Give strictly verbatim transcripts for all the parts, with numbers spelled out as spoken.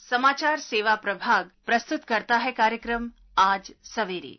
समाचार सेवा प्रभाग प्रस्तुत करता है कार्यक्रम आज सवेरे।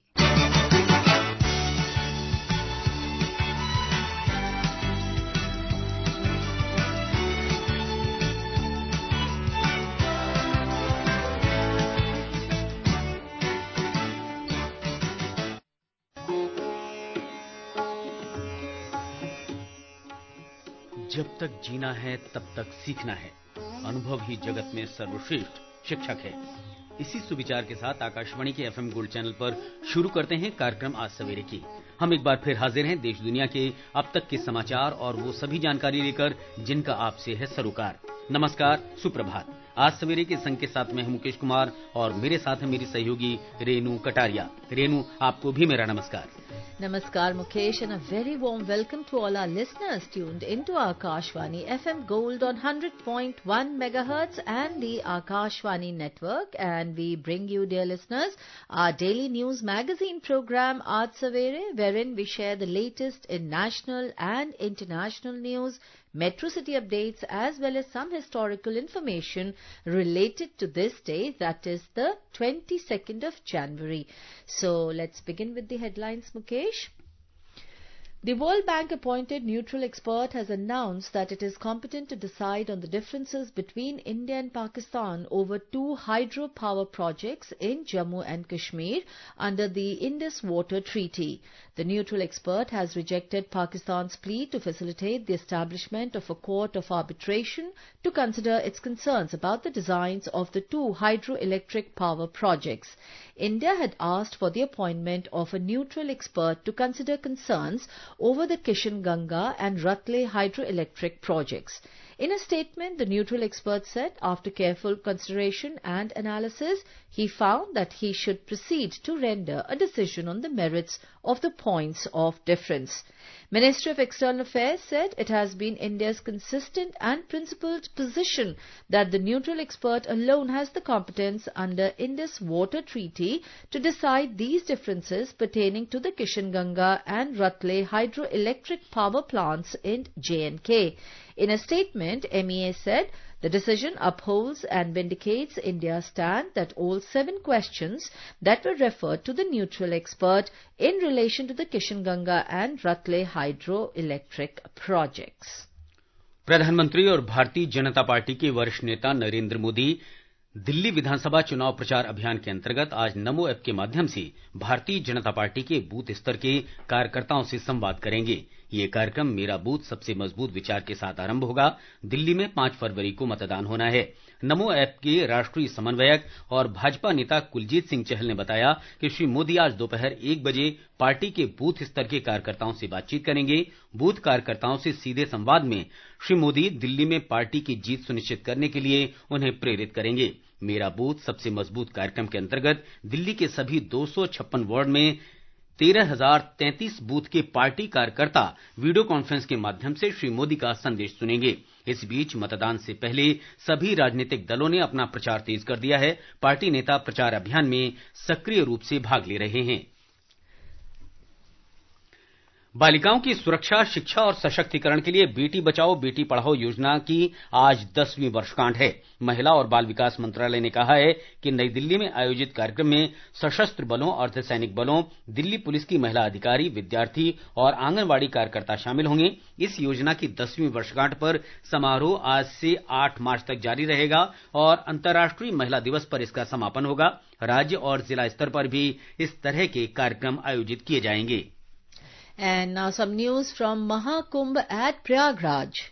जब तक जीना है तब तक सीखना है। अनुभव ही जगत में सर्वश्रेष्ठ शिक्षक है। इसी सुविचार के साथ आकाशवाणी के एफएम गोल्ड चैनल पर शुरू करते हैं कार्यक्रम आज सवेरे की। हम एक बार फिर हाजिर हैं देश दुनिया के अब तक के समाचार और वो सभी जानकारी लेकर जिनका आपसे है सरोकार। नमस्कार, सुप्रभात। आज सवेरे के संग के साथ में मुकेश कुमार और मेरे साथ है मेरी सहयोगी रेनू कटारिया। रेनू, आपको भी मेरा नमस्कार। Namaskar Mukesh and a very warm welcome to all our listeners tuned into Akashvani F M Gold on one hundred point one megahertz and the Akashvani network, and we bring you, dear listeners, our daily news magazine program Aaj Savere, wherein we share the latest in national and international news, metro city updates, as well as some historical information related to this day, that is the twenty-second of January. So let's begin with the headlines, Mukesh. The World Bank appointed neutral expert has announced that it is competent to decide on the differences between India and Pakistan over two hydropower projects in Jammu and Kashmir under the Indus Water Treaty. The neutral expert has rejected Pakistan's plea to facilitate the establishment of a court of arbitration to consider its concerns about the designs of the two hydroelectric power projects. India had asked for the appointment of a neutral expert to consider concerns over the Kishan Ganga and Ratle hydroelectric projects. In a statement, the neutral expert said, after careful consideration and analysis, he found that he should proceed to render a decision on the merits of the points of difference. Ministry of External Affairs said it has been India's consistent and principled position that the neutral expert alone has the competence under Indus Water Treaty to decide these differences pertaining to the Kishan Ganga and Ratle hydroelectric power plants in J and K. In a statement, M E A said the decision upholds and vindicates India's stand that all seven questions that were referred to the neutral expert in relation to the Kishan Ganga and Ratle hydroelectric projects. प्रधानमंत्री और Bharatiya Janata party के वरिष्ठ नेता नरेंद्र मोदी दिल्ली विधानसभा चुनाव प्रचार अभियान के अंतर्गत आज नमो ऐप के माध्यम से भारतीय जनता पार्टी के बूथ स्तर के कार्यकर्ताओं से संवाद करेंगे। ये कार्यक्रम मेरा बूथ सबसे मजबूत विचार के साथ आरंभ होगा। दिल्ली में पांच फरवरी को मतदान होना है। नमो ऐप के राष्ट्रीय समन्वयक और भाजपा नेता कुलजीत सिंह चहल ने बताया कि श्री मोदी आज दोपहर एक बजे पार्टी के बूथ स्तर के कार्यकर्ताओं से बातचीत करेंगे। बूथ कार्यकर्ताओं से सीधे संवाद में श्री मोदी दिल्ली में पार्टी की जीत सुनिश्चित करने के लिए उन्हें प्रेरित करेंगे। मेरा बूथ सबसे मजबूत कार्यक्रम के अंतर्गत दिल्ली के सभी दो सौ छप्पन वार्ड में तेरह हजार तैंतीस बूथ के पार्टी कार्यकर्ता वीडियो कॉन्फ्रेंस के माध्यम से श्री मोदी का संदेश सुनेंगे। इस बीच मतदान से पहले सभी राजनीतिक दलों ने अपना प्रचार तेज कर दिया है। पार्टी नेता प्रचार अभियान में सक्रिय रूप से भाग ले रहे हैं। बालिकाओं की सुरक्षा, शिक्षा और सशक्तिकरण के लिए बेटी बचाओ बेटी पढ़ाओ योजना की आज दसवीं वर्षगांठ है। महिला और बाल विकास मंत्रालय ने कहा है कि नई दिल्ली में आयोजित कार्यक्रम में सशस्त्र बलों, अर्धसैनिक बलों, दिल्ली पुलिस की महिला अधिकारी, विद्यार्थी और आंगनबाड़ी कार्यकर्ता शामिल होंगे। इस योजना की दसवीं वर्षगांठ पर समारोह आज से आठ मार्च तक जारी रहेगा और अंतर्राष्ट्रीय महिला दिवस पर इसका समापन होगा। राज्य और जिला स्तर पर भी इस तरह के कार्यक्रम आयोजित किए जाएंगे। And now some news from Mahakumbh at Prayagraj.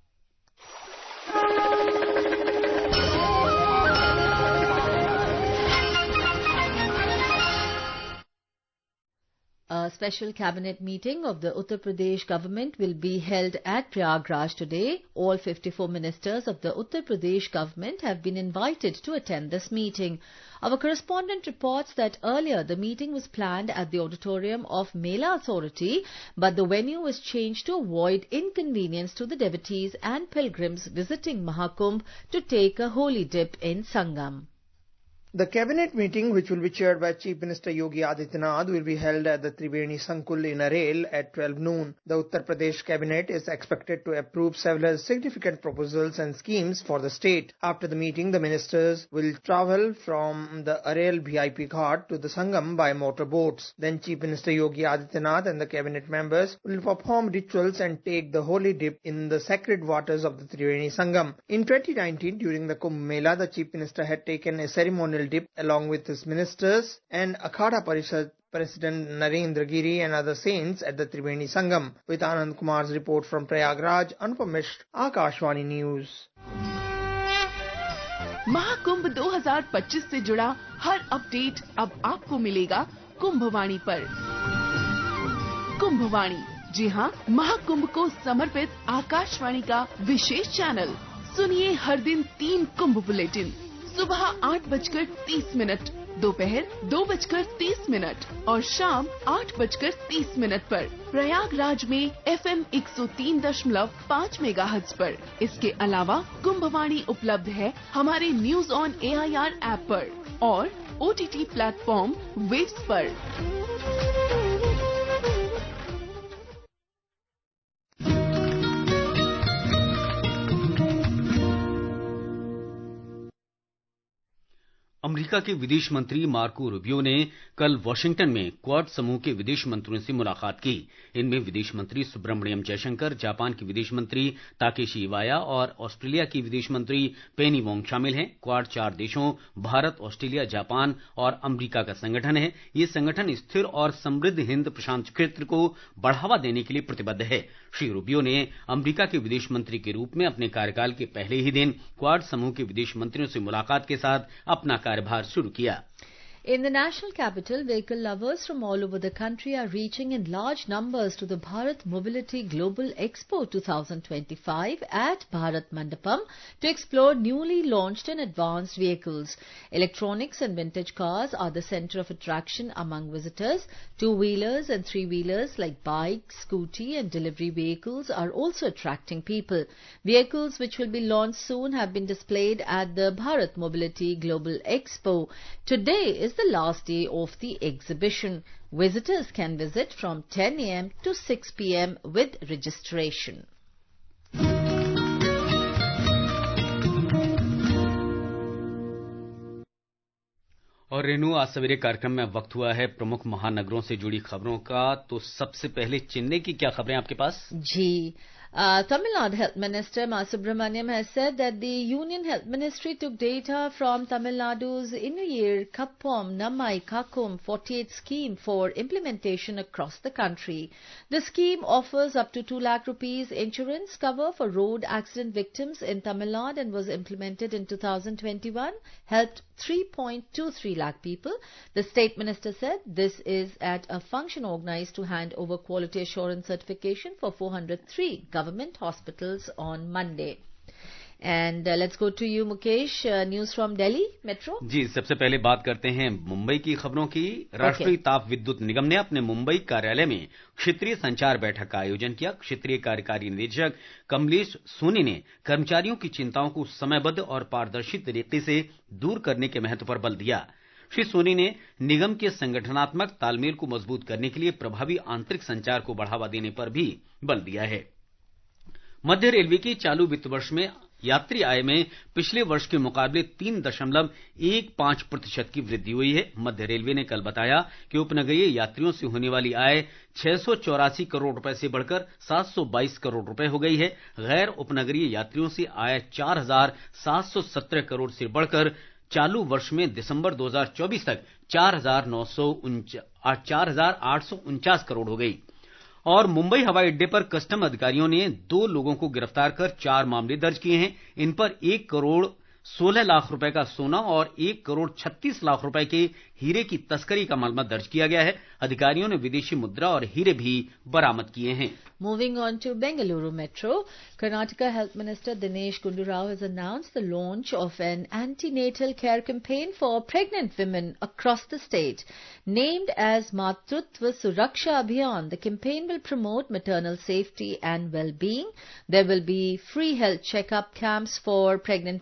A special cabinet meeting of the Uttar Pradesh government will be held at Prayagraj today. All fifty-four ministers of the Uttar Pradesh government have been invited to attend this meeting. Our correspondent reports that earlier the meeting was planned at the auditorium of Mela Authority, but the venue was changed to avoid inconvenience to the devotees and pilgrims visiting Mahakumbh to take a holy dip in Sangam. The cabinet meeting, which will be chaired by Chief Minister Yogi Adityanath, will be held at the Triveni Sankul in Arel at twelve noon. The Uttar Pradesh cabinet is expected to approve several significant proposals and schemes for the state. After the meeting, the ministers will travel from the Arel V I P Ghat to the Sangam by motor boats. Then Chief Minister Yogi Adityanath and the cabinet members will perform rituals and take the holy dip in the sacred waters of the Triveni Sangam. In twenty nineteen, during the Kumbh Mela, the Chief Minister had taken a ceremonial dip along with his ministers and Akhada Parishad President Narendra Giri and other saints at the Triveni Sangam. With Anand Kumar's report from Prayagraj, Anupam Mishra, Akashvani News. Mahakumbh दो हज़ार पच्चीस से जुड़ा हर update अब आपको मिलेगा कुंभवाणी पर। कुंभवाणी, जी हाँ, महाकुंभ को समर्पित आकाशवाणी का विशेष चैनल। सुनिए हर दिन तीन कुंभ बुलेटिन, सुबह आठ बजकर तीस मिनट, दोपहर दो बजकर तीस मिनट और शाम आठ बजकर तीस मिनट पर प्रयागराज में एफ एम एक सौ तीन दशमलव पाँच मेगाहर्ट्ज पर। इसके अलावा कुंभवाणी उपलब्ध है हमारे news on A I R app पर और O T T platform Waves पर। अमेरिका के विदेश मंत्री मार्को रूबियो ने कल वाशिंगटन में क्वाड समूह के विदेश मंत्रियों से मुलाकात की। इनमें विदेश मंत्री सुब्रमण्यम जयशंकर, जापान के विदेश मंत्री ताकेशी इवाया और ऑस्ट्रेलिया की विदेश मंत्री पेनी वोंग शामिल हैं। क्वाड चार देशों भारत, ऑस्ट्रेलिया, जापान और अमेरिका का संगठन है। ये संगठन स्थिर और समृद्ध हिंद प्रशांत क्षेत्र को बढ़ावा देने के लिए प्रतिबद्ध है। श्री रूबियो ने अमेरिका के विदेश मंत्री के रूप में अपने कार्यकाल के पहले ही दिन क्वाड समूह के विदेश मंत्रियों से मुलाकात के साथ अपना कार्यभार शुरू किया। In the national capital, vehicle lovers from all over the country are reaching in large numbers to the Bharat Mobility Global Expo twenty twenty-five at Bharat Mandapam to explore newly launched and advanced vehicles. Electronics and vintage cars are the center of attraction among visitors. Two-wheelers and three-wheelers like bikes, scooty and delivery vehicles are also attracting people. Vehicles which will be launched soon have been displayed at the Bharat Mobility Global Expo. Today is the last day of the exhibition. Visitors can visit from ten a m to six p m with registration. और रेनू, आज सवेरे कार्यक्रम में वक्त हुआ है प्रमुख महानगरों से जुड़ी खबरों का। तो सबसे पहले चेन्नई की क्या खबरें आपके पास? जी, Uh, Tamil Nadu Health Minister Ma Subramaniam has said that the Union Health Ministry took data from Tamil Nadu's Innuyir, Kappam, Nammai, Kakkum forty-eight scheme for implementation across the country. The scheme offers up to two lakh rupees insurance cover for road accident victims in Tamil Nadu and was implemented in two thousand twenty-one, helped three point two three lakh people. The State Minister said this is at a function organized to hand over quality assurance certification for four hundred three government hospitals on Monday. And uh, let's go to you, Mukesh. Uh, news from Delhi Metro. जी, सबसे पहले बात करते हैं मुंबई की खबरों की। राष्ट्रीय okay. ताप विद्युत निगम ने अपने मुंबई कार्यालय में क्षेत्रीय संचार बैठक का आयोजन किया। क्षेत्रीय कार्यकारी निदेशक कमलेश सोनी ने कर्मचारियों की चिंताओं को समयबद्ध और पारदर्शी तरीके से दूर करने के महत्व पर बल दिया। श्री सोनी ने निगम के संगठनात्मक तालमेल को मजबूत करने के लिए प्रभावी आंतरिक संचार को बढ़ावा देने पर भी बल दिया है। मध्य रेलवे की चालू वित्त वर्ष में यात्री आय में पिछले वर्ष के मुकाबले तीन दशमलव एक पांच प्रतिशत की वृद्धि हुई है। मध्य रेलवे ने कल बताया कि उपनगरीय यात्रियों से होने वाली आय छह सौ चौरासी करोड़ रुपए से बढ़कर सात सौ बाईस करोड़ रुपए हो गई है। गैर उपनगरीय यात्रियों से आय चार हजार सात सौ सत्रह करोड़ से बढ़कर चालू वर्ष में दिसंबर दो हजार चौबीस तक चार हजार नौ सौ चार हजार आठ सौ उनचास करोड़ हो गई। और मुंबई हवाई अड्डे पर कस्टम अधिकारियों ने दो लोगों को गिरफ्तार कर चार मामले दर्ज किए हैं। इन पर एक करोड़ सोलह लाख रुपए का सोना और एक करोड़ छत्तीस लाख रुपए के हीरे की तस्करी का मामला दर्ज किया गया है। अधिकारियों ने विदेशी मुद्रा और हीरे भी बरामद किए हैं। Moving on to Bengaluru Metro, Karnataka Health Minister Dinesh Gundu Rao has announced the launch of an antenatal care campaign for pregnant women across the state. Named as Matrutva Suraksha Abhiyan, the campaign will promote maternal safety and well-being. There will be free health check-up camps for pregnant women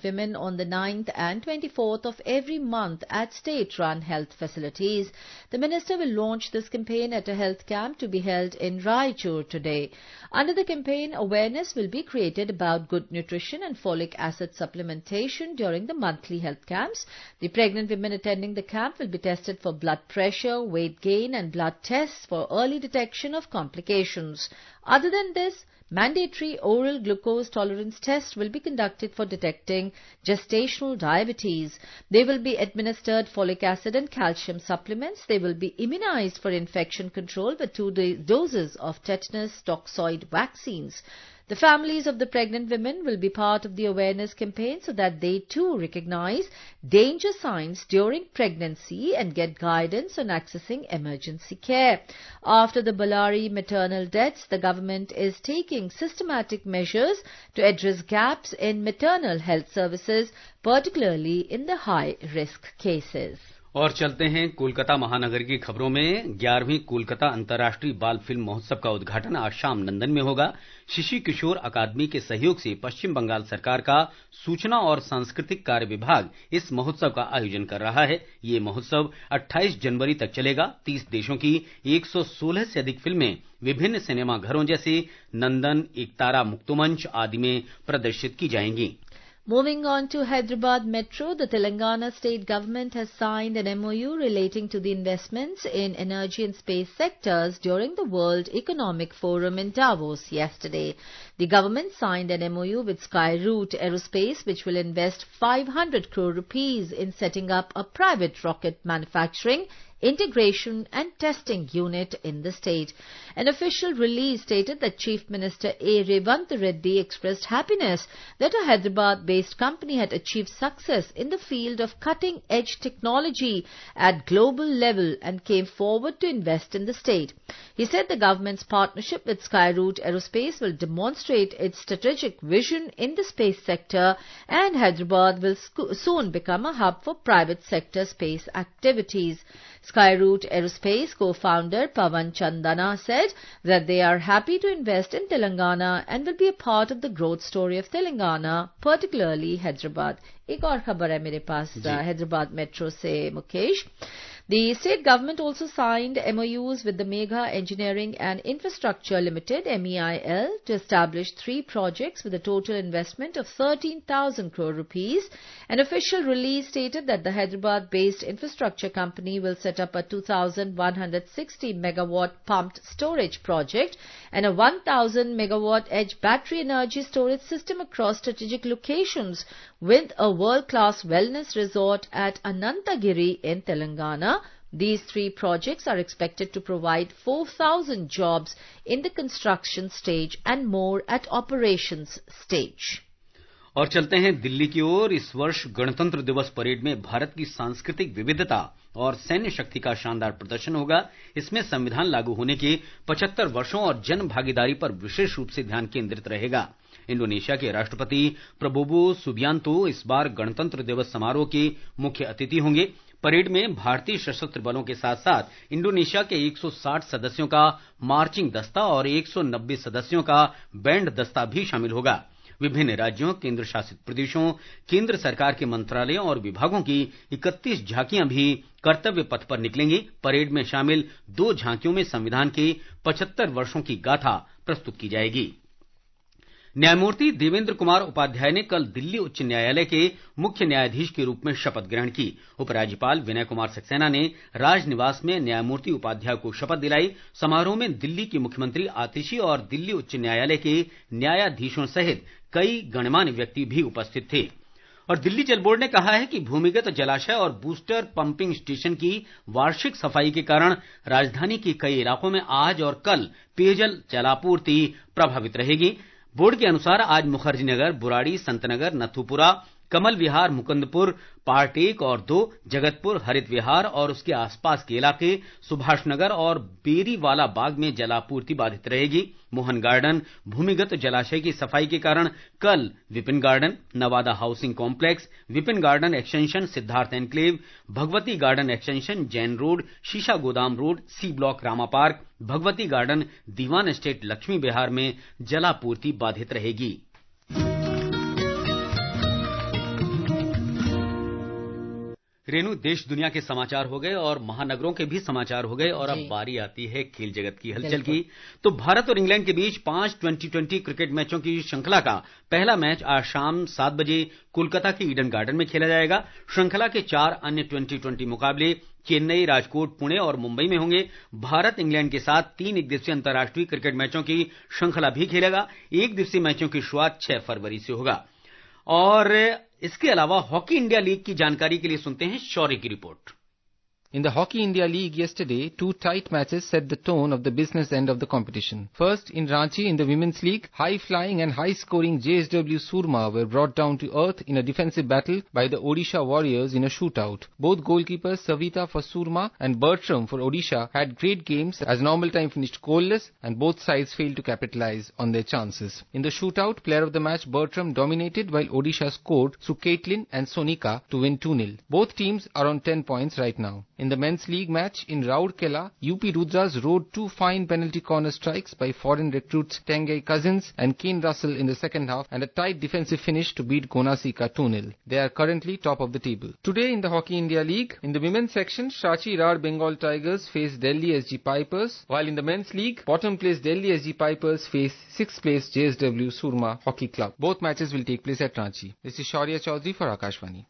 on the ninth and twenty-fourth of every month at state-run health facilities. The minister will launch this campaign at a health camp to be held in Raichur today. Under the campaign, awareness will be created about good nutrition and folic acid supplementation during the monthly health camps. The pregnant women attending the camp will be tested for blood pressure, weight gain and blood tests for early detection of complications. Other than this, mandatory oral glucose tolerance tests will be conducted for detecting gestational diabetes. They will be administered folic acid and calcium supplements. They will be immunized for infection control with two doses of tetanus toxoid vaccines. The families of the pregnant women will be part of the awareness campaign so that they too recognize danger signs during pregnancy and get guidance on accessing emergency care. After the Ballari maternal deaths, the government is taking systematic measures to address gaps in maternal health services, particularly in the high-risk cases. और चलते हैं कोलकाता महानगर की खबरों में। ग्यारहवीं कोलकाता अंतर्राष्ट्रीय बाल फिल्म महोत्सव का उद्घाटन आज शाम नंदन में होगा। शिशु किशोर अकादमी के सहयोग से पश्चिम बंगाल सरकार का सूचना और सांस्कृतिक कार्य विभाग इस महोत्सव का आयोजन कर रहा है। ये महोत्सव अट्ठाईस जनवरी तक चलेगा। तीस देशों की एक सौ सोलह से अधिक फिल्में विभिन्न सिनेमा घरों जैसे नंदन, एकतारा मुक्तमंच आदि में प्रदर्शित की जाएंगी। Moving on to Hyderabad Metro, the Telangana state government has signed an M O U relating to the investments in energy and space sectors during the World Economic Forum in Davos yesterday. The government signed an M O U with Skyroot Aerospace, which will invest five hundred crore rupees in setting up a private rocket manufacturing, integration and testing unit in the state. An official release stated that Chief Minister A. Revant Reddy expressed happiness that a Hyderabad-based company had achieved success in the field of cutting-edge technology at global level and came forward to invest in the state. He said the government's partnership with Skyroot Aerospace will demonstrate its strategic vision in the space sector, and Hyderabad will soon become a hub for private sector space activities. Skyroot Aerospace co-founder Pavan Chandana said that they are happy to invest in Telangana and will be a part of the growth story of Telangana, particularly Hyderabad. एक और खबर है मेरे पास Hyderabad metro से Mukesh. The state government also signed M O Us with the Megha Engineering and Infrastructure Limited (M E I L) to establish three projects with a total investment of thirteen thousand crore rupees. An official release stated that the Hyderabad-based infrastructure company will set up a two thousand one hundred sixty megawatt pumped storage project and a one thousand megawatt edge battery energy storage system across strategic locations with a world-class wellness resort at Anantagiri in Telangana. These three projects are expected to provide four thousand jobs in the construction stage and more at operations stage. और चलते हैं दिल्ली की ओर। इस वर्ष गणतंत्र दिवस parade में भारत की सांस्कृतिक विविधता और सैन्य शक्ति का शानदार प्रदर्शन होगा। इसमें संविधान लागू होने के पचहत्तर वर्षों और जन भागीदारी पर विशेष रूप से ध्यान केंद्रित रहेगा। इंडोनेशिया के राष्ट्रपति प्रबोवो सुबियांतो इस बार गणतंत्र दिवस समारोह के मुख्य अतिथि होंगे। परेड में भारतीय सशस्त्र बलों के साथ साथ इंडोनेशिया के एक सौ साठ सदस्यों का मार्चिंग दस्ता और एक सौ नब्बे सदस्यों का बैंड दस्ता भी शामिल होगा। विभिन्न राज्यों, केंद्र शासित प्रदेशों, केंद्र सरकार के मंत्रालयों और विभागों की इकतीस झांकियां भी कर्तव्य पथ पर निकलेंगी। परेड में शामिल दो झांकियों में संविधान के पचहत्तर वर्षों की गाथा प्रस्तुत की जाएगी। न्यायमूर्ति देवेंद्र कुमार उपाध्याय ने कल दिल्ली उच्च न्यायालय के मुख्य न्यायाधीश के रूप में शपथ ग्रहण की। उपराज्यपाल विनय कुमार सक्सेना ने राजनिवास में न्यायमूर्ति उपाध्याय को शपथ दिलाई। समारोह में दिल्ली की मुख्यमंत्री आतिशी और दिल्ली उच्च न्यायालय के न्यायाधीशों सहित कई गणमान्य व्यक्ति भी उपस्थित थे। और दिल्ली जल बोर्ड ने कहा है कि भूमिगत जलाशय और बूस्टर पंपिंग स्टेशन की वार्षिक सफाई के कारण राजधानी के कई इलाकों में आज और कल पेयजल जलापूर्ति प्रभावित रहेगी। बोर्ड के अनुसार आज मुखर्जी नगर, बुराड़ी, संतनगर, नथुपुरा, कमल विहार, मुकुंदपुर, पार्टेक और दो, जगतपुर, हरित विहार और उसके आसपास के इलाके, सुभाष नगर और बेरीवाला बाग में जलापूर्ति बाधित रहेगी। मोहन गार्डन भूमिगत जलाशय की सफाई के कारण कल Vipin garden, Nawada housing complex, Vipin garden extension, Siddharth enclave, Bhagwati garden extension, Jain road, Sheesha Godam road, C block Rama park, Bhagwati garden, Diwan estate, Laxmi Vihar में जलापूर्ति बाधित रहेगी। रेणु, देश दुनिया के समाचार हो गए और महानगरों के भी समाचार हो गए और अब बारी आती है खेल जगत की हलचल की। तो भारत और इंग्लैंड के बीच पांच ट्वेंटी ट्वेंटी क्रिकेट मैचों की श्रृंखला का पहला मैच आज शाम सात बजे कोलकाता के ईडन गार्डन में खेला जाएगा। श्रृंखला के चार अन्य ट्वेंटी ट्वेंटी मुकाबले चेन्नई, राजकोट, पुणे और मुंबई में होंगे। भारत इंग्लैंड के साथ तीन एक दिवसीय अंतर्राष्ट्रीय क्रिकेट मैचों की श्रृंखला भी खेलेगा। एक दिवसीय मैचों की शुरुआत छह फरवरी से होगा। और इसके अलावा हॉकी इंडिया लीग की जानकारी के लिए सुनते हैं शौर्य की report. In the Hockey India League yesterday, two tight matches set the tone of the business end of the competition. First, in Ranchi in the Women's League, high-flying and high-scoring J S W Surma were brought down to earth in a defensive battle by the Odisha Warriors in a shootout. Both goalkeepers Savita for Surma and Bertram for Odisha had great games as normal time finished goalless and both sides failed to capitalize on their chances. In the shootout, player of the match Bertram dominated while Odisha scored through Caitlin and Sonika to win two nil. Both teams are on ten points right now. In the men's league match in Rourkela, U P Rudras rode two fine penalty corner strikes by foreign recruits Tengai Cousins and Kane Russell in the second half and a tight defensive finish to beat Gonasika two nil. They are currently top of the table. Today in the Hockey India League, in the women's section, Shachi Rad Bengal Tigers face Delhi S G Pipers, while in the men's league, bottom place Delhi S G Pipers face sixth place J S W Surma Hockey Club. Both matches will take place at Ranchi. This is Shaurya Chaudhary for Akashvani.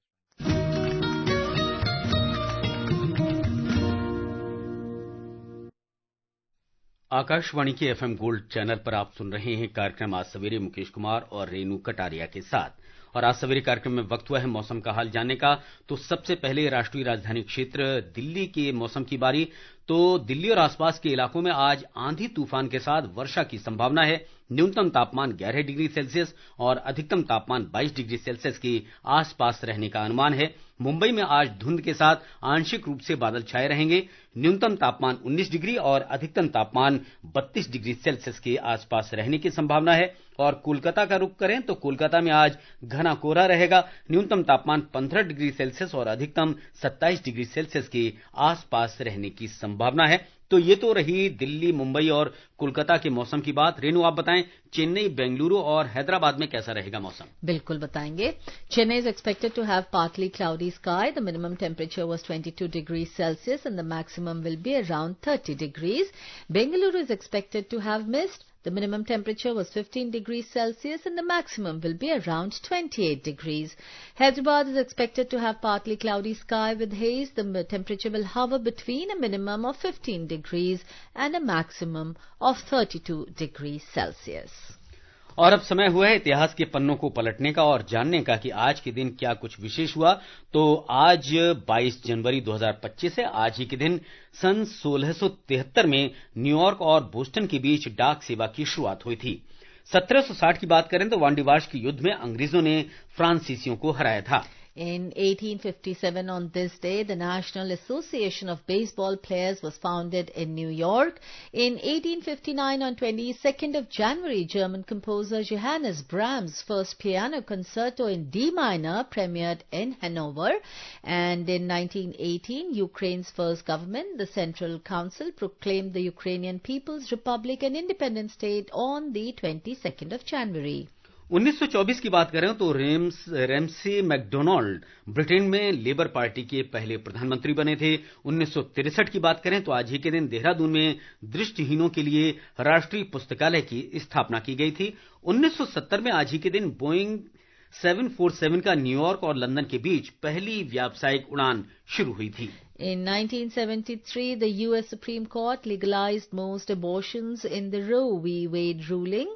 Akashvani के FM gold channel पर आप सुन रहे हैं कार्यक्रम आज सवेरे मुकेश कुमार और रेणु कटारिया के साथ। और आज सवेरे कार्यक्रम में वक्त हुआ है मौसम का हाल जानने का। तो सबसे पहले राष्ट्रीय राजधानी क्षेत्र दिल्ली के मौसम की बारी। तो दिल्ली और आसपास के इलाकों में आज आंधी तूफान के साथ वर्षा की संभावना है। न्यूनतम तापमान ग्यारह डिग्री सेल्सियस और अधिकतम तापमान बाईस डिग्री सेल्सियस के आसपास रहने का अनुमान है। मुंबई में आज धुंध के साथ आंशिक रूप से बादल छाए रहेंगे। न्यूनतम तापमान उन्नीस डिग्री और अधिकतम तापमान बत्तीस डिग्री सेल्सियस के आसपास रहने की संभावना है। और कोलकाता का रुख करें तो कोलकाता में आज घना कोहरा रहेगा। न्यूनतम तापमान पंद्रह डिग्री सेल्सियस और अधिकतम सत्ताईस डिग्री सेल्सियस के आसपास रहने की संभावना है। तो ये तो रही दिल्ली, मुंबई और कोलकाता के मौसम की बात। रेणु, आप बताएं चेन्नई, बेंगलुरु और हैदराबाद में कैसा रहेगा मौसम? बिल्कुल बताएंगे। Chennai is expected to have partly cloudy sky. The minimum temperature was twenty-two degrees Celsius and the maximum will be around thirty degrees. Bengaluru is expected to have mist. The minimum temperature was fifteen degrees Celsius and the maximum will be around twenty-eight degrees. Hyderabad is expected to have partly cloudy sky with haze. The temperature will hover between a minimum of fifteen degrees and a maximum of thirty-two degrees Celsius. और अब समय हुआ है इतिहास के पन्नों को पलटने का और जानने का कि आज के दिन क्या कुछ विशेष हुआ। तो आज बाईस जनवरी दो हज़ार पच्चीस है। आज ही के दिन सन सोलह सौ तिहत्तर में न्यूयॉर्क और बोस्टन के बीच डाक सेवा की शुरुआत हुई थी। सत्रह सौ साठ की बात करें तो वांडीवाश के युद्ध में अंग्रेजों ने फ्रांसीसियों को हराया था। In eighteen fifty-seven, on this day, the National Association of Baseball Players was founded in New York. In eighteen fifty-nine, on twenty-second of January, German composer Johannes Brahms' first piano concerto in D minor premiered in Hanover. And in nineteen eighteen, Ukraine's first government, the Central Council, proclaimed the Ukrainian People's Republic an independent state on the twenty-second of January. उन्नीस सौ चौबीस की बात करें तो Rams Ramsay MacDonald Britain में Labour party के पहले प्रधानमंत्री बने थे। उन्नीस सौ तिरसठ की बात करें तो आज ही के दिन देहरादून में दृष्टिहीनों के लिए राष्ट्रीय पुस्तकालय की स्थापना की गई थी। उन्नीस सौ सत्तर में आज ही के दिन बोइंग सात सौ सैंतालीस का न्यूयॉर्क और लंदन के बीच पहली व्यावसायिक उड़ान शुरू हुई थी। In nineteen seventy-three, the U S Supreme Court legalized most abortions in the Roe v. Wade ruling.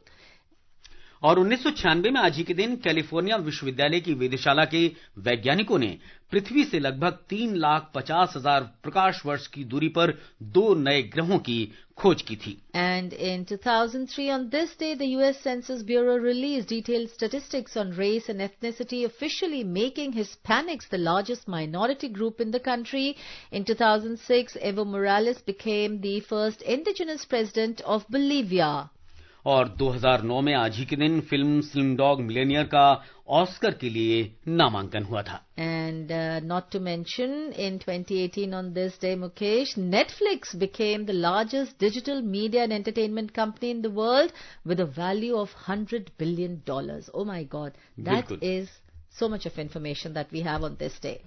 और उन्नीस सौ छियानवे में आज ही के दिन कैलिफोर्निया विश्वविद्यालय की वेधशाला के वैज्ञानिकों ने पृथ्वी से लगभग तीन लाख पचास हजार प्रकाश वर्ष की दूरी पर दो नए ग्रहों की खोज की थी। And in two thousand three, on this day, the U S Census Bureau released detailed statistics on race and ethnicity, officially making Hispanics the largest minority group in the country. In two thousand six, Evo Morales became the first indigenous president of Bolivia. और दो हज़ार नौ में आज ही के दिन film Slumdog Millionaire का Oscar के लिए नामांकन हुआ था। And uh, not to mention, in twenty eighteen on this day, Mukesh, Netflix became the largest digital media and entertainment company in the world with a value of one hundred billion dollars. Oh my God, that is so much of information that we have on this day.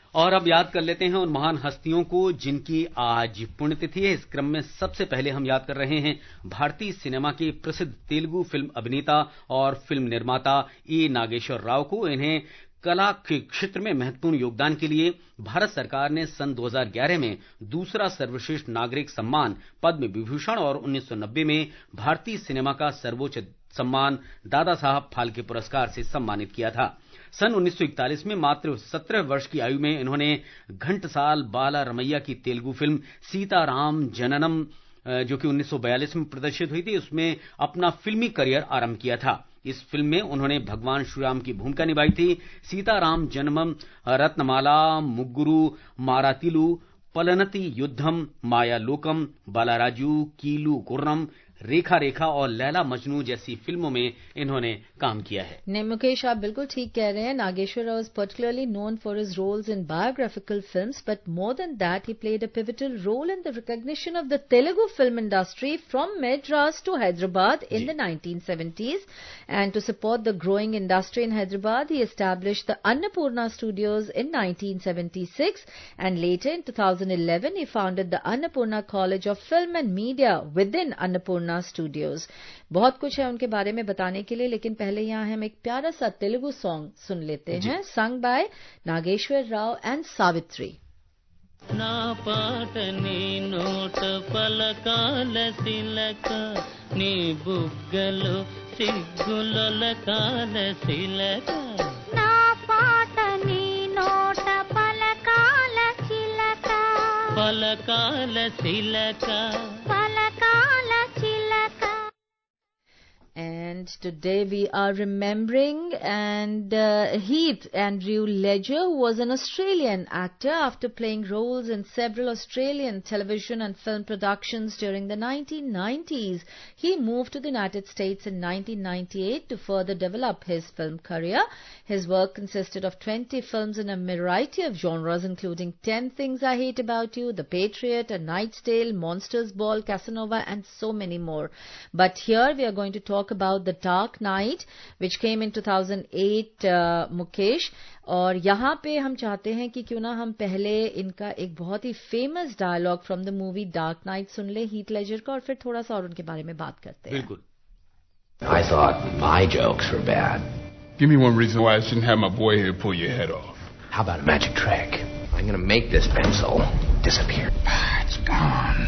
और अब याद कर लेते हैं उन महान हस्तियों को जिनकी आज पुण्यतिथि है। इस क्रम में सबसे पहले हम याद कर रहे हैं भारतीय सिनेमा के प्रसिद्ध तेलुगु फिल्म अभिनेता और फिल्म निर्माता ए नागेश्वर राव को। इन्हें कला के क्षेत्र में महत्वपूर्ण योगदान के लिए भारत सरकार ने सन दो हज़ार ग्यारह में दूसरा सर्वश्रेष्ठ नागरिक सम्मान पद्म विभूषण और उन्नीस सौ नब्बे में भारतीय सिनेमा का सर्वोच्च सम्मान दादा साहब फाल्के पुरस्कार से सम्मानित किया था। सन उन्नीस सौ इकतालीस में मात्र सत्रह वर्ष की आयु में इन्होंने घंटसाल बाला रमैया की तेलुगु फिल्म सीताराम जननम, जो कि उन्नीस सौ बयालीस में प्रदर्शित हुई थी, उसमें अपना फिल्मी करियर आरंभ किया था। इस फिल्म में उन्होंने भगवान श्री राम की भूमिका निभाई थी। सीताराम जन्मम, रत्नमाला, मुग्गुरु, मारातिलु, पलनति युद्धम, माया लोकम, बालाराजू, कीलू गुर्रम, रेखा रेखा और लैला मजनू जैसी फिल्मों में इन्होंने काम किया है। नहीं मुकेश, आप बिल्कुल ठीक कह रहे हैं। Nageswara Rao is particularly known for his roles in biographical films, but more than that he played a pivotal role in the recognition of the Telugu film industry from Madras to Hyderabad in the nineteen seventies, and to support the growing industry in Hyderabad, he established the Annapurna Studios in nineteen seventy-six, and later in two thousand eleven he founded the Annapurna College of Film and Media within Annapurna studios. बहुत कुछ है उनके बारे में बताने के लिए, लेकिन पहले यहाँ हम एक प्यारा सा तेलुगु सॉन्ग सुन लेते हैं, song by Nageswara Rao and Savitri. ना पाट नी नोट पलकाल सिलक नी बुग्गलो सिग्गुल काल सिलक ना पाट नी नोट पलकाल सिलक पलकाल सिलक पलकाल सिलक। And today we are remembering and uh, Heath Andrew Ledger, who was an Australian actor. After playing roles in several Australian television and film productions during the nineteen nineties, he moved to the United States in nineteen ninety-eight to further develop his film career. His work consisted of twenty films in a variety of genres, including ten Things I Hate About You, The Patriot, A Knight's Tale, Monsters Ball, Casanova, and so many more. But here we are going to talk about The Dark Knight, which came in two thousand eight, uh, Mukesh. और यहाँ पे हम चाहते हैं कि क्यों ना हम पहले इनका एक बहुत ही famous dialogue from the movie Dark Knight सुन ले हीथ लेजर का, और फिर थोड़ा सा और उनके बारे में बात करते हैं। बिल्कुल। I thought my jokes were bad. Give me one reason why I shouldn't have my boy here pull your head off. How about a magic trick? I'm gonna make this pencil disappear. It's gone.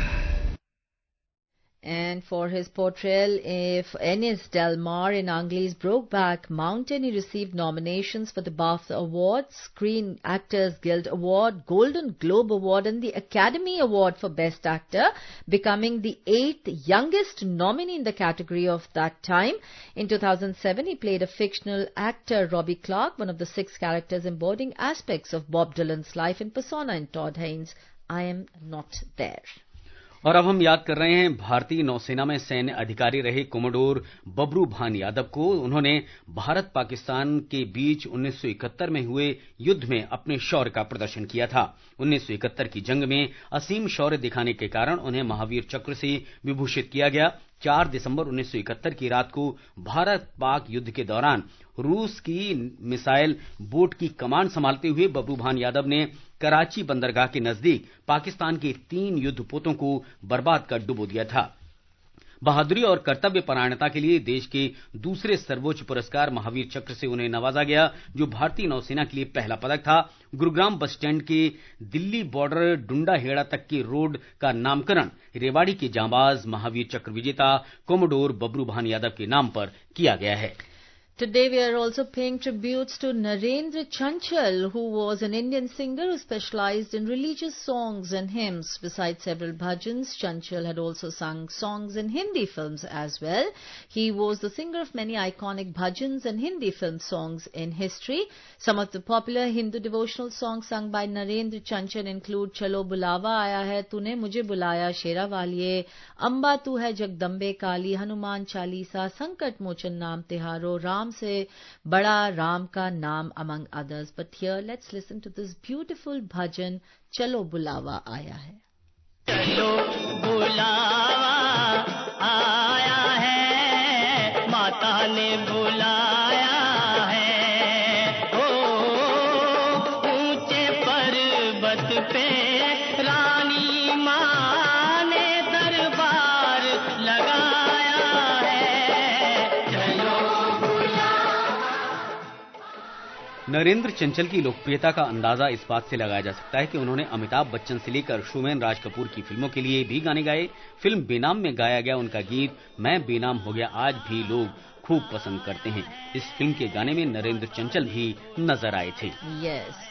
And for his portrayal of Ennis Del Mar in Ang Lee's Brokeback Mountain, he received nominations for the BAFTA Award, Screen Actors Guild Award, Golden Globe Award, and the Academy Award for Best Actor, becoming the eighth youngest nominee in the category of that time. In two thousand seven, he played a fictional actor, Robbie Clark, one of the six characters embodying aspects of Bob Dylan's life in persona in Todd Haynes' I Am Not There. और अब हम याद कर रहे हैं भारतीय नौसेना में सैन्य अधिकारी रहे कोमोडोर बबरू भान यादव को। उन्होंने भारत पाकिस्तान के बीच उन्नीस सौ इकहत्तर में हुए युद्ध में अपने शौर्य का प्रदर्शन किया था। उन्नीस सौ इकहत्तर की जंग में असीम शौर्य दिखाने के कारण उन्हें महावीर चक्र से विभूषित किया गया। चार दिसंबर उन्नीस सौ इकहत्तर की रात को भारत पाक युद्ध के दौरान रूस की मिसाइल बोट की कमान संभालते हुए बबरू भान यादव ने कराची बंदरगाह के नजदीक पाकिस्तान के तीन युद्धपोतों को बर्बाद कर डुबो दिया था। बहादुरी और कर्तव्य परायणता के लिए देश के दूसरे सर्वोच्च पुरस्कार महावीर चक्र से उन्हें नवाजा गया, जो भारतीय नौसेना के लिए पहला पदक था। गुरुग्राम बस स्टैंड के दिल्ली बॉर्डर डुंडा हेड़ा तक के रोड का नामकरण रेवाड़ी के जांबाज महावीर चक्र विजेता कोमोडोर बबरू भान यादव के नाम पर किया गया है। Today we are also paying tributes to Narendra Chanchal, who was an Indian singer who specialized in religious songs and hymns. Besides several bhajans, Chanchal had also sung songs in Hindi films as well. He was the singer of many iconic bhajans and Hindi film songs in history. Some of the popular Hindu devotional songs sung by Narendra Chanchal include Chalo Bulawa Aaya Hai, Tune Mujhe Bulaya, Shera Waliye, Amba Tu Hai Jagdambe Kali, Hanuman Chalisa, Sankat Mochan Naam Tiharo, Ram से बड़ा राम का नाम, among others. But here let's listen to this beautiful bhajan, चलो बुलावा आया है। चलो बुलावा आया है, माता ने बुलाया है, ओ ऊंचे पर्वत पर्वत पे रानी माँ ने दरबार लगाया है, चलो नरेंद्र चंचल की लोकप्रियता का अंदाजा इस बात से लगाया जा सकता है कि उन्होंने अमिताभ बच्चन से लेकर शोमेन राज कपूर की फिल्मों के लिए भी गाने गाए। फिल्म बेनाम में गाया गया उनका गीत मैं बेनाम हो गया आज भी लोग खूब पसंद करते हैं। इस फिल्म के गाने में नरेंद्र चंचल भी नजर आए थे। Yes.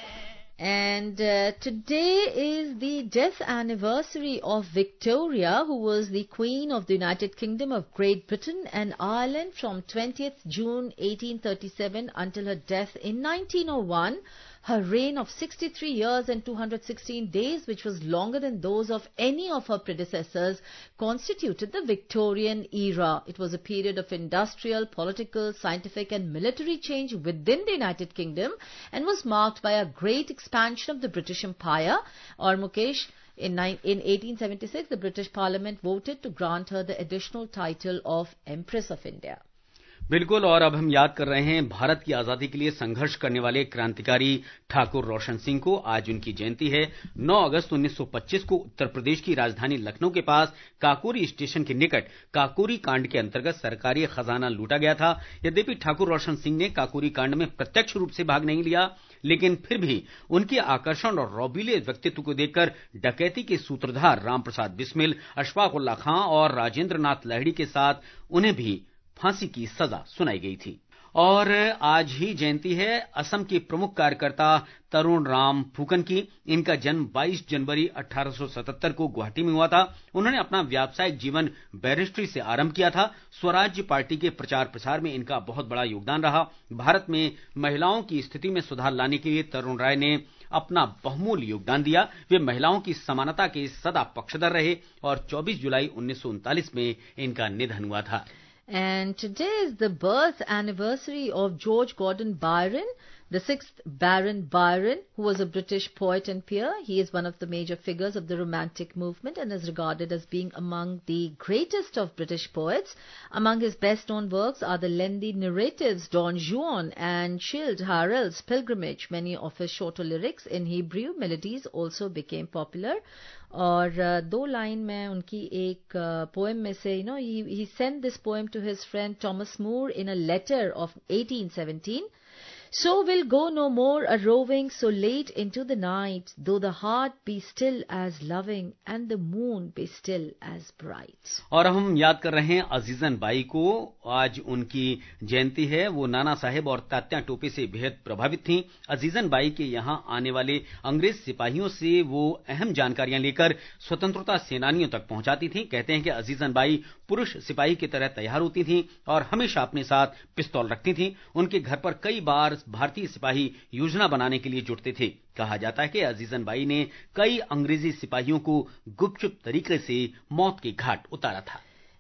And uh, today is the death anniversary of Victoria, who was the Queen of the United Kingdom of Great Britain and Ireland from twentieth June eighteen thirty-seven until her death in nineteen oh one. Her reign of sixty-three years and two hundred sixteen days, which was longer than those of any of her predecessors, constituted the Victorian era. It was a period of industrial, political, scientific and military change within the United Kingdom and was marked by a great expansion of the British Empire. Or Mukesh, in, in eighteen seventy-six, the British Parliament voted to grant her the additional title of Empress of India. बिल्कुल। और अब हम याद कर रहे हैं भारत की आजादी के लिए संघर्ष करने वाले क्रांतिकारी ठाकुर रोशन सिंह को। आज उनकी जयंती है। नौ अगस्त उन्नीस सौ पच्चीस को उत्तर प्रदेश की राजधानी लखनऊ के पास काकोरी स्टेशन के निकट काकोरी कांड के अंतर्गत सरकारी खजाना लूटा गया था। यद्यपि ठाकुर रोशन सिंह ने काकोरी कांड में प्रत्यक्ष रूप से भाग नहीं लिया, लेकिन फिर भी उनके आकर्षण और रौबीले व्यक्तित्व को देखकर डकैती के सूत्रधार रामप्रसाद बिस्मिल, अशफाक उल्ला खां और राजेंद्र नाथ लाहिड़ी के साथ उन्हें भी फांसी की सजा सुनाई गई थी। और आज ही जयंती है असम के प्रमुख कार्यकर्ता तरुण राम फूकन की। इनका जन्म बाईस जनवरी अठारह सौ सतहत्तर को गुवाहाटी में हुआ था। उन्होंने अपना व्यावसायिक जीवन बैरिस्ट्री से आरंभ किया था। स्वराज्य पार्टी के प्रचार प्रसार में इनका बहुत बड़ा योगदान रहा। भारत में महिलाओं की स्थिति में सुधार लाने के लिए तरुण राय ने अपना बहुमूल्य योगदान दिया। वे महिलाओं की समानता के सदा पक्षधर रहे और चौबीस जुलाई उन्नीस सौ उनतालीस में इनका निधन हुआ था। And today is the birth anniversary of George Gordon Byron, the sixth Baron Byron, who was a British poet and peer. He is one of the major figures of the Romantic movement and is regarded as being among the greatest of British poets. Among his best-known works are the lengthy narratives Don Juan and Childe Harold's Pilgrimage. Many of his shorter lyrics in Hebrew melodies also became popular. और दो line में उनकी एक poem में से, you know, he sent this poem to his friend Thomas Moore in a letter of eighteen seventeen. So we'll go no more a roving so late into the night, though the heart be still as loving and the moon be still as bright. और हम याद कर रहे हैं अजीजन बाई को। आज उनकी जयंती है। वो नाना साहेब और तात्या टोपे से बेहद प्रभावित थीं। अजीजन बाई के यहाँ आने वाले अंग्रेज सिपाहियों से वो अहम जानकारियां लेकर स्वतंत्रता सेनानियों तक पहुंचाती थीं। कहते हैं कि अजीजन बाई पुरुष सिपाही की तरह तैयार होती थीं और हमेशा अपने साथ पिस्तौल रखती थीं। उनके घर पर कई बार भारतीय सिपाही योजना बनाने के लिए जुटते थे। कहा जाता है कि अजीजन बाई ने कई अंग्रेजी सिपाहियों को गुपचुप तरीके से मौत के घाट उतारा था।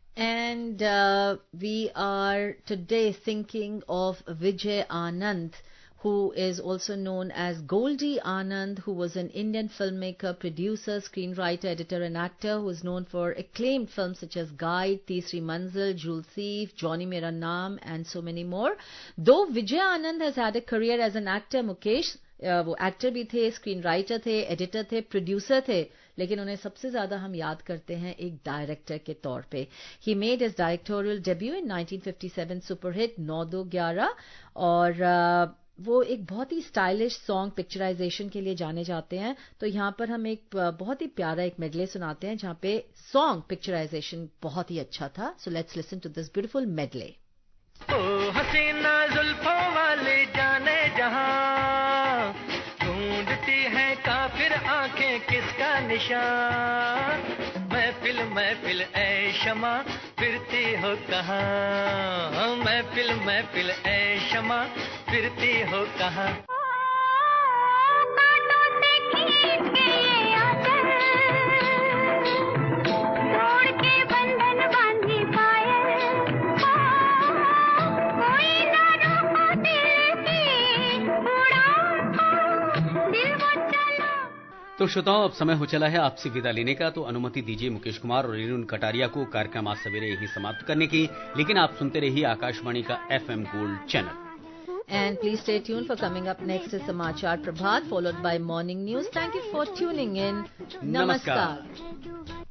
And uh, we are today thinking of Vijay Anand, who is also known as Goldie Anand, who was an Indian filmmaker, producer, screenwriter, editor and actor who is known for acclaimed films such as Guide, Teesri Manzil, Jewel Thief, Johnny Mera Naam and so many more. Though Vijay Anand has had a career as an actor, Mukesh, uh, वो actor भी थे, screen writer थे, editor थे, producer थे, लेकिन उन्हें सबसे ज्यादा हम याद करते हैं एक डायरेक्टर के तौर पे। He made his directorial debut in nineteen fifty seven superhit Nau Do Gyarah और uh, वो एक बहुत ही स्टाइलिश सॉन्ग पिक्चराइजेशन के लिए जाने जाते हैं। तो यहाँ पर हम एक बहुत ही प्यारा एक मेडले सुनाते हैं जहाँ पे सॉन्ग पिक्चराइजेशन बहुत ही अच्छा था। So let's listen to this beautiful medley. ओ हसीना जुल्फों वाले जाने जहां ढूंढती है काफिर आंखें किसका निशान, महफिल महफिल ऐ शमा फिरती हो कहां, महफिल महफिल ऐ शमा फिरती हो कहां। तो श्रोताओं, अब समय हो चला है आपसे विदा लेने का। तो अनुमति दीजिए मुकेश कुमार और रेणु कटारिया को कार्यक्रम आज सवेरे यही समाप्त करने की। लेकिन आप सुनते रहिए आकाशवाणी का FM gold channel. And please stay tuned for coming up next is Samachar Prabhat followed by Morning News. Thank you for tuning in. Namaskar. नमस्कार।